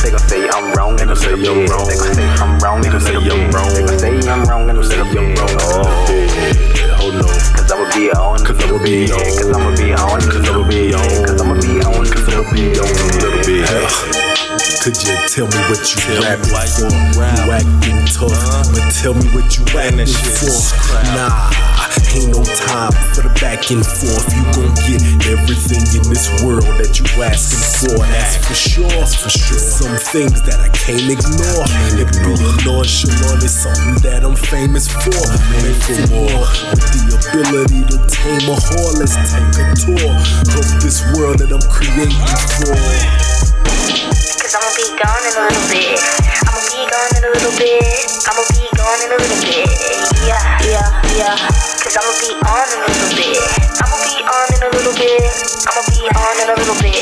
They gon' say I'm wrong, and I'm say I'm wrong. They gon' say I'm wrong, and I'm say I'm wrong. They gon' say I'm wrong, and I'm say I'm wrong. Oh no, cause I'ma be on, cause I'ma be on, cause I'ma be on, cause I'ma be on, cause I'ma be on, cause I'ma be on a little bit. Could you tell me what you rapping for? You acting tough, but tell me what you acting for. Nah, ain't no time for the back and forth. You gon' get everything in this world that you asking for. That's for sure. There's some things that I can't ignore. If being nonchalant is something that I'm famous for. Made for more, with the ability to tame a whore. Let's take a tour of this world that I'm creating for. Cause I'ma be gone in a little bit. I'ma be gone in a little bit. I'ma be gone in a little bit. Yeah. Cause I'ma be on in a little bit. I'ma be on in a little bit. I'ma be on in a little bit.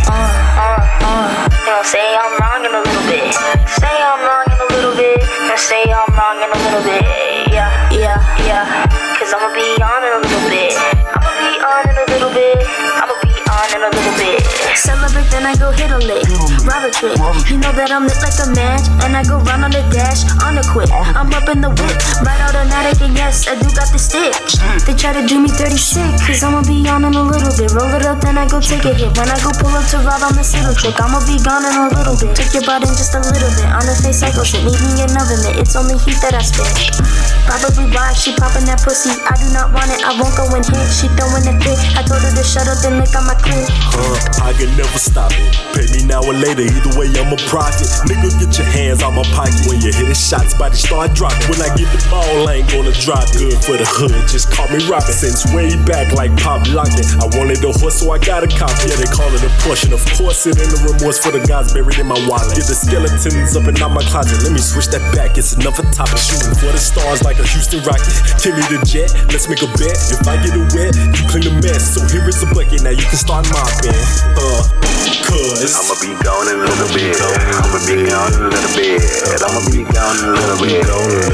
You know, say I'm wrong in a little bit. Say I'm wrong in a little bit. And say I'm wrong in a little bit. Yeah. Cause I'ma be on in a little bit. I'ma be on in a little bit. I'ma be on in a little bit. Celebrate, then I go hit a lick. Robert trick. You know that I'm lit like a match. And I go run on the dash, on the quit. I'm up in the whip, right automatic, and yes, I do got the stick. They try to do me 36, cause I'ma be on in a little bit. Roll it up, then I go take a hit. When I go pull up to ride on this little chick, I'ma be gone in a little bit. Took your butt in just a little bit. On the face cycle shit, need me an oven mitt. It's only heat that I spit. Probably why she popping that pussy. I do not want it, I won't go in hit. She throwing it thick. I told her to shut up and lick on my clit. I can never stop it. Pay me now or later, either way I'm a profit. Nigga, get your hands on my pocket. When you hit the shots, body start dropping. When I get the ball, I ain't gonna drop. Good for the hood, just call me Robin. Since way back like Pop Lockett. I wanted a horse, so I got a copy. Yeah, they call it a portion. Of course, it ain't a remorse for the guys buried in my wallet. Get the skeletons up and out my closet. Let me switch that back, it's another topic. Shooting for the stars like a Houston Rocket. Give me the jet, let's make a bet. If I get it wet, you clean the mess. So here is a bucket, now you can start mopping. Cause I'ma be gone in a little bit. I'ma be gone in a little bit. I'ma be gone in a little bit.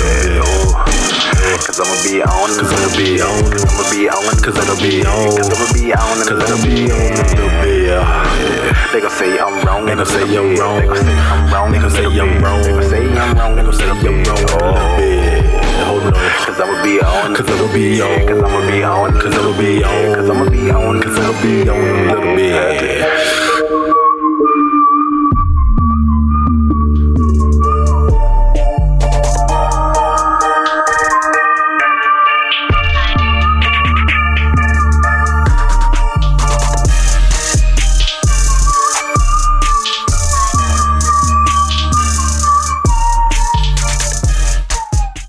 Cause I'ma be on, cause I'ma be on, I'ma be on, cause I'ma be on, cause I'ma be on in a little bit. They gon' say I'm wrong, they gon' say I'm wrong, they gon' say I'm wrong, they gon' say I'm wrong, they gon' say I'm wrong, they gon' say I'm wrong. Oh no, cause I'ma be on, cause I'ma be on, cause I'ma be on, cause I'ma be on, cause I'ma be on, cause I'ma be on a little bit.